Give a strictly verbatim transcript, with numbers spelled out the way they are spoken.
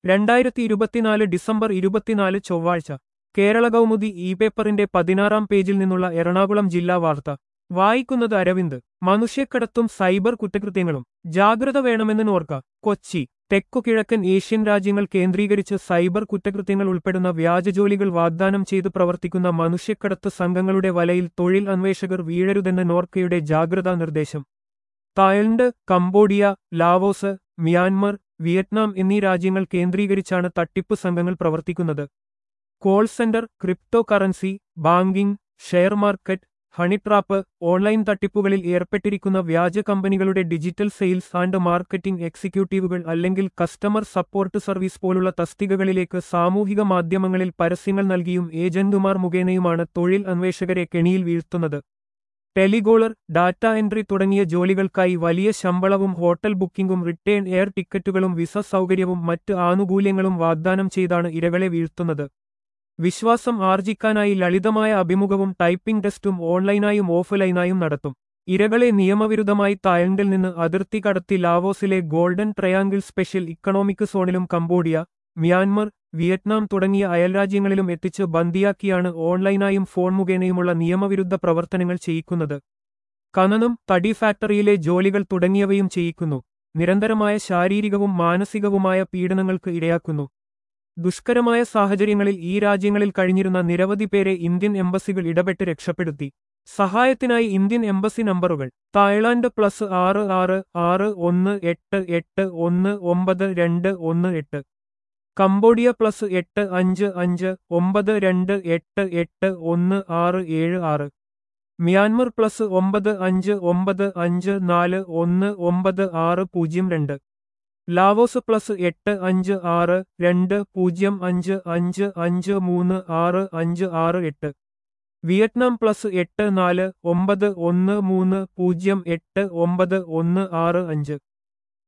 രണ്ടായിരത്തി ഇരുപത്തിനാല് ഡിസംബർ ഇരുപത്തിനാല് ചൊവ്വാഴ്ച കേരള കൗമുദി ഇ പേപ്പറിന്റെ പതിനാറാം പേജിൽ നിന്നുള്ള എറണാകുളം ജില്ലാ വാർത്ത വായിക്കുന്നത് അരവിന്ദ്. മനുഷ്യക്കടത്തും സൈബർ കുറ്റകൃത്യങ്ങളും ജാഗ്രത വേണമെന്ന് നോർക്ക. കൊച്ചി. തെക്കുകിഴക്കൻ ഏഷ്യൻ രാജ്യങ്ങൾ കേന്ദ്രീകരിച്ച് സൈബർ കുറ്റകൃത്യങ്ങൾ ഉൾപ്പെടുന്ന വ്യാജജോലികൾ വാഗ്ദാനം ചെയ്തു പ്രവർത്തിക്കുന്ന മനുഷ്യക്കടത്ത് സംഘങ്ങളുടെ വലയിൽ തൊഴിൽ അന്വേഷകർ വീഴരുതെന്ന് നോർക്കയുടെ ജാഗ്രതാ നിർദ്ദേശം. Thailand, Cambodia, Laos, Myanmar, Vietnam എന്നീ രാജ്യങ്ങൾ കേന്ദ്രീകരിച്ചാണ് തട്ടിപ്പ് സംഘങ്ങൾ പ്രവർത്തിക്കുന്നത്. Call centre, crypto currency, banking, share market, honeytrap, online തട്ടിപ്പുകളിൽ ഏർപ്പെട്ടിരിക്കുന്ന വ്യാജ കമ്പനികളുടെ ഡിജിറ്റൽ സെയിൽസ് ആൻഡ് മാർക്കറ്റിംഗ് എക്സിക്യൂട്ടീവുകൾ അല്ലെങ്കിൽ കസ്റ്റമർ സപ്പോർട്ട് സർവീസ് പോലുള്ള തസ്തികകളിലേക്ക് സാമൂഹിക മാധ്യമങ്ങളിൽ പരസ്യങ്ങൾ നൽകിയും ഏജന്റുമാർ മുഖേനയുമാണ് തൊഴിൽ അന്വേഷകരെ കെണിയിൽ വീഴ്ത്തുന്നത്. ടെലികോളർ, ഡാറ്റ എൻട്രി തുടങ്ങിയ ജോലികൾക്കായി വലിയ ശമ്പളവും ഹോട്ടൽ ബുക്കിംഗും റിട്ടേൺ എയർ ടിക്കറ്റുകളും വിസ സൗകര്യവും മറ്റ് ആനുകൂല്യങ്ങളും വാഗ്ദാനം ചെയ്താണ് ഇരകളെ വീഴ്ത്തുന്നത്. വിശ്വാസം ആർജിക്കാനായി ലളിതമായ അഭിമുഖവും ടൈപ്പിംഗ് ടെസ്റ്റും ഓൺലൈനായും ഓഫ്ലൈനായും നടത്തും. ഇരകളെ നിയമവിരുദ്ധമായി തായ്ലൻഡിൽ നിന്ന് അതിർത്തി കടത്തി ലാവോസിലെ ഗോൾഡൻ ട്രയാങ്കിൾ സ്പെഷ്യൽ ഇക്കണോമിക് സോണിലും കംബോഡിയ, മ്യാൻമർ, വിയറ്റ്നാം തുടങ്ങിയ അയൽരാജ്യങ്ങളിലും എത്തിച്ച് ബന്ദിയാക്കിയാണ് ഓൺലൈനായും ഫോൺ മുഖേനയുമുള്ള നിയമവിരുദ്ധ പ്രവർത്തനങ്ങൾ ചെയ്യിക്കുന്നത്. ഖനനം, തടി ഫാക്ടറിയിലെ ജോലികൾ തുടങ്ങിയവയും ചെയ്യിക്കുന്നു. നിരന്തരമായ ശാരീരികവും മാനസികവുമായ പീഡനങ്ങൾക്ക് ഇരയാക്കുന്നു. ദുഷ്കരമായ സാഹചര്യങ്ങളിൽ ഈ രാജ്യങ്ങളിൽ കഴിഞ്ഞിരുന്ന നിരവധി പേരെ ഇന്ത്യൻ എംബസികൾ ഇടപെട്ട് രക്ഷപ്പെടുത്തി. സഹായത്തിനായി ഇന്ത്യൻ എംബസി നമ്പറുകൾ: തായ്ലാന്റ് പ്ലസ് ആറ് ആറ് ആറ് ഒന്ന് എട്ട് എട്ട് ഒന്ന് ഒമ്പത് രണ്ട് ഒന്ന് എട്ട്, കംബോഡിയ പ്ലസ് എട്ട് അഞ്ച് അഞ്ച് ഒമ്പത് രണ്ട് എട്ട് എട്ട് ഒന്ന് ആറ് ഏഴ് ആറ്, മ്യാൻമർ പ്ലസ് ഒമ്പത് അഞ്ച് ഒമ്പത് അഞ്ച് നാല് ഒന്ന് ഒമ്പത് ആറ് പൂജ്യം രണ്ട്, ലാവോസ് പ്ലസ് എട്ട് അഞ്ച് ആറ് രണ്ട് പൂജ്യം അഞ്ച് അഞ്ച് അഞ്ച് മൂന്ന് ആറ് അഞ്ച് ആറ് എട്ട്, വിയറ്റ്നാം പ്ലസ് എട്ട് നാല് ഒമ്പത് ഒന്ന് മൂന്ന് പൂജ്യം എട്ട് ഒമ്പത് ഒന്ന് ആറ് അഞ്ച്.